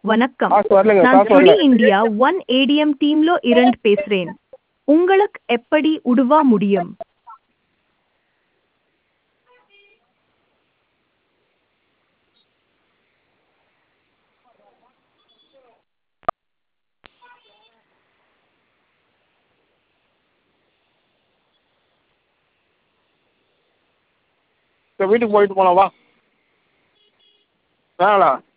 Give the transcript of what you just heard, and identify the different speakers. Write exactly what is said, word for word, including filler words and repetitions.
Speaker 1: வணக்கம்.
Speaker 2: காசு வரலைங்க
Speaker 1: நான்
Speaker 2: காசு
Speaker 1: சுடி
Speaker 2: வரல
Speaker 1: இந்தியா ஒன் ஏடிஎம் டீம்ல இருந்து பேசுறேன். உங்களுக்கு எப்படி உதவ முடியும்?
Speaker 2: சரி வீட்டுக்கு போயிட்டு போகலாம் வா வேணாண்ணா